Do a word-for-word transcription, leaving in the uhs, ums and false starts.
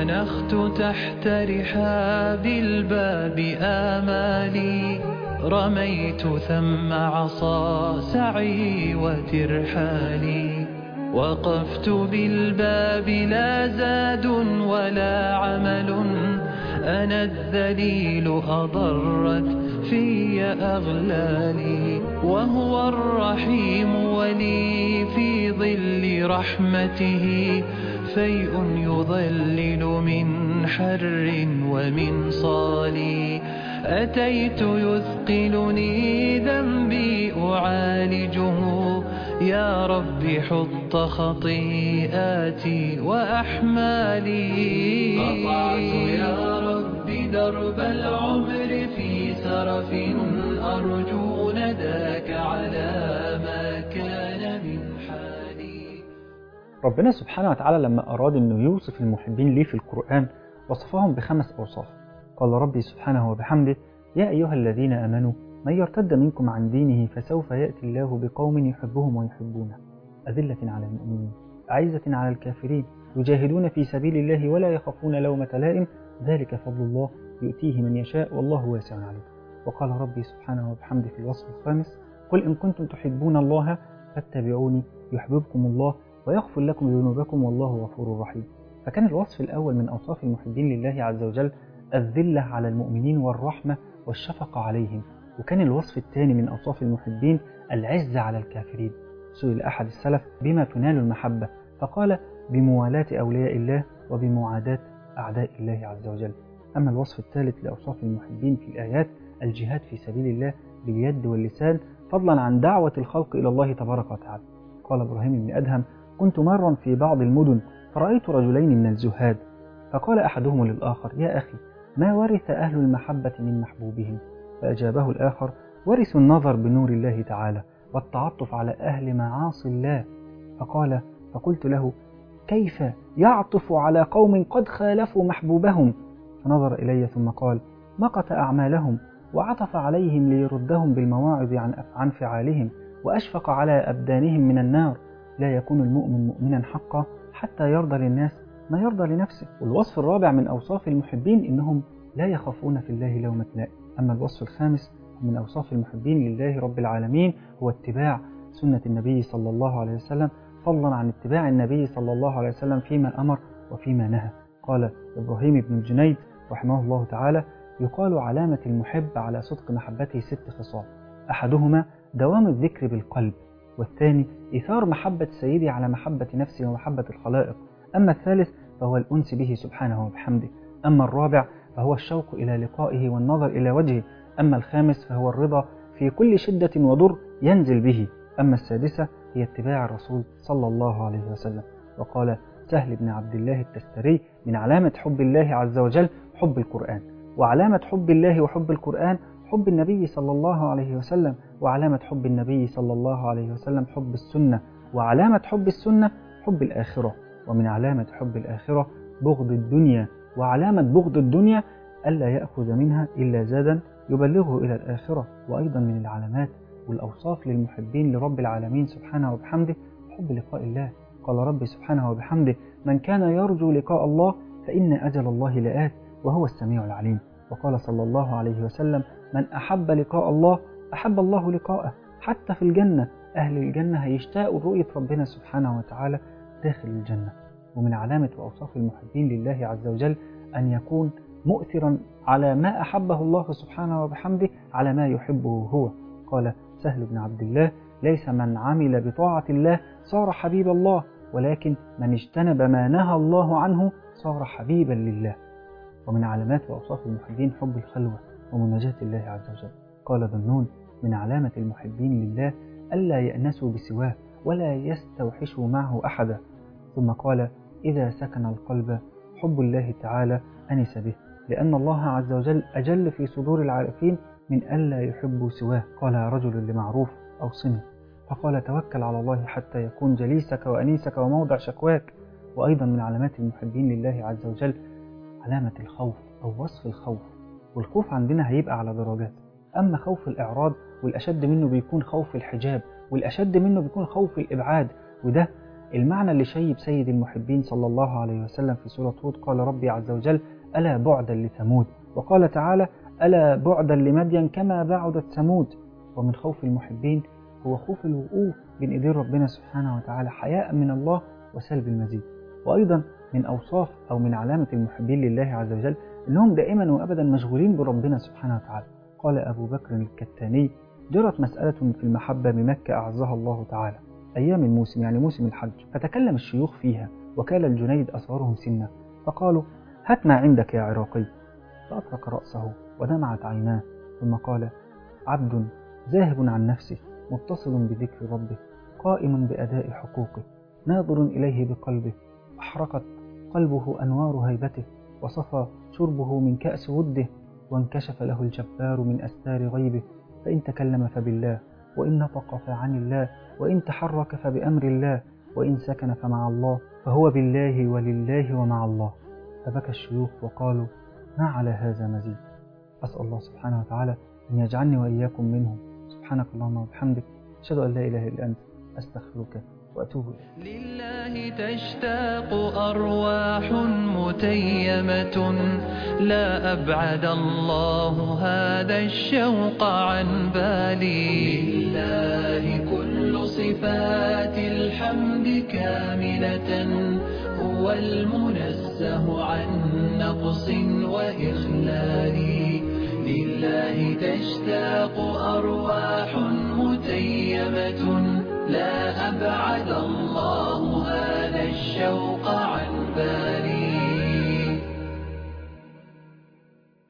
أنخت تحت رحاب الباب آمالي، رميت ثم عصا سعي وترحالي، وقفت بالباب لا زاد ولا عمل، أنا الذليل أضرت في أغلالي، وهو الرحيم ولي في ظل رحمته فيء يظلل من حر ومن صالي، أتيت يثقلني ذنبي أعالجه، يا رب حط خطيئاتي وأحمالي، قطعت يا رب درب العمر في سرف، أرجو نداك على ما كان من حالي. ربنا سبحانه وتعالى لما أراد أنه يوصف المحبين ليه في القرآن وصفهم بخمس أوصاف. قال ربي سبحانه وبحمده: يا أيها الذين آمنوا من يرتد منكم عن دينه فسوف يأتي الله بقوم يحبهم ويحبونه، أذلة على المؤمنين أعزة على الكافرين يجاهدون في سبيل الله ولا يخافون لومة لائم، ذلك فضل الله يؤتيه من يشاء والله واسع عليم. وقال ربي سبحانه وبحمده في الوصف الخامس: قل إن كنتم تحبون الله فاتبعوني يحببكم الله ويغفر لكم ذنوبكم والله غفور رحيم. فكان الوصف الأول من أوصاف المحبين لله عز وجل الذلة على المؤمنين والرحمة والشفقة عليهم، وكان الوصف الثاني من أوصاف المحبين العزة على الكافرين. سئل أحد السلف: بما تنال المحبة؟ فقال: بموالاة أولياء الله وبمعاداة أعداء الله عز وجل. أما الوصف الثالث لأوصاف المحبين في الآيات الجهاد في سبيل الله باليد واللسان، فضلا عن دعوة الخلق إلى الله تبارك وتعالى. قال إبراهيم بن أدهم: كنت مرا في بعض المدن فرأيت رجلين من الزهاد، فقال أحدهم للآخر: يا أخي، ما ورث أهل المحبة من محبوبهم؟ فأجابه الآخر: ورثوا النظر بنور الله تعالى والتعطف على أهل معاصي الله. فقال: فقلت له: كيف يعطف على قوم قد خالفوا محبوبهم؟ فنظر إلي ثم قال: مقت أعمالهم وعطف عليهم ليردهم بالمواعظ عن عن فعالهم، وأشفق على أبدانهم من النار. لا يكون المؤمن مؤمنا حقا حتى يرضى للناس ما يرضى لنفسه. والوصف الرابع من أوصاف المحبين إنهم لا يخافون في الله لومة لائم. أما الوصف الخامس من أوصاف المحبين لله رب العالمين هو اتباع سنة النبي صلى الله عليه وسلم، فضلا عن اتباع النبي صلى الله عليه وسلم فيما أمر وفيما نهى. قال إبراهيم بن الجنيد رحمه الله تعالى: يقال علامة المحب على صدق محبته ست خصال: أحدهما دوام الذكر بالقلب، والثاني إيثار محبة سيدي على محبة نفسه ومحبة الخلائق، أما الثالث فهو الأنس به سبحانه وبحمده، أما الرابع فهو الشوق إلى لقائه والنظر إلى وجهه، أما الخامس فهو الرضا في كل شدة وضر ينزل به، أما السادسة هي اتباع الرسول صلى الله عليه وسلم. وقال سهل بن عبد الله التستري: من علامة حب الله عز وجل حب القرآن، وعلامة حب الله وحب القرآن حب النبي صلى الله عليه وسلم، وعلامة حب النبي صلى الله عليه وسلم حب السنة، وعلامة حب السنة حب الآخرة، ومن علامة حب الآخرة بغض الدنيا، وعلامة بغض الدنيا ألا يأخذ منها إلا زادا يبلغه إلى الآخرة. وأيضا من العلامات والأوصاف للمحبين لرب العالمين سبحانه وبحمده حب لقاء الله. قال ربي سبحانه وبحمده: من كان يرجو لقاء الله فإن أجل الله لآت وهو السميع العليم. وقال صلى الله عليه وسلم: من أحب لقاء الله أحب الله لقاءه. حتى في الجنة أهل الجنة هيشتاقوا رؤية ربنا سبحانه وتعالى داخل الجنة. ومن علامة وأوصاف المحبين لله عز وجل أن يكون مؤثرا على ما أحبه الله سبحانه وبحمده على ما يحبه هو. قال سهل بن عبد الله: ليس من عمل بطاعة الله صار حبيب الله، ولكن من اجتنب ما نهى الله عنه صار حبيبا لله. ومن علامات وأوصاف المحبين حب الخلوة ومناجاة الله عز وجل. قال ذنون: من علامة المحبين لله ألا يأنسوا بسواه ولا يستوحشوا معه أحدا. ثم قال: إذا سكن القلب حب الله تعالى أنس به، لأن الله عز وجل أجل في صدور العارفين من ألا يحبوا سواه. قال رجل لمعروف: أوصني، فقال: توكل على الله حتى يكون جليسك وأنيسك وموضع شكواك. وأيضا من علامات المحبين لله عز وجل علامة الخوف أو وصف الخوف. والخوف عندنا هيبقى على درجات، أما خوف الإعراض والأشد منه بيكون خوف الحجاب، والأشد منه بيكون خوف الإبعاد، وده المعنى اللي شيب سيد المحبين صلى الله عليه وسلم في سورة هود قال ربي عز وجل ألا بعدا لثمود، وقال تعالى ألا بعدا لمدين كما بعدت ثمود. ومن خوف المحبين هو خوف الوقوف بين إيدين ربنا سبحانه وتعالى حياء من الله وسلب المزيد. وأيضا من أوصاف أو من علامة المحبين لله عز وجل أنهم دائما وأبدا مشغولين بربنا سبحانه وتعالى. قال أبو بكر الكتاني جرت مسألة في المحبة بمكة أعزها الله تعالى أيام الموسم، يعني موسم الحج، فتكلم الشيوخ فيها وكال الجنيد أصغرهم سنا، فقالوا هات ما عندك يا عراقي، فأطلق رأسه ودمعت عيناه ثم قال عبد ذاهب عن نفسه متصل بذكر ربه قائم بأداء حقوقه ناظر إليه بقلبه أحرقت قلبه أنوار هيبته وصفى شربه من كأس وده وانكشف له الجبار من أستار غيبه، فإن تكلم فبالله وإن نطق فعن الله وإن تحرك فبأمر الله وإن سكن فمع الله فهو بالله ولله ومع الله. فبكى الشيوخ وقالوا ما على هذا مزيد. أسأل الله سبحانه وتعالى أن يجعلني وإياكم منهم. سبحانك اللهم وبحمدك أشهد أن لا إله إلا أنت أستغفرك وأتوب إليك. لله تشتاق أرواح متيمة لا أبعد الله هذا الشوق عن بالي. لله كل صفات الحمد كاملة هو المنزه عن نقص وإخلال. لله تشتاق أرواح متيمة لا أبعد الله هذا الشوق عن بالي.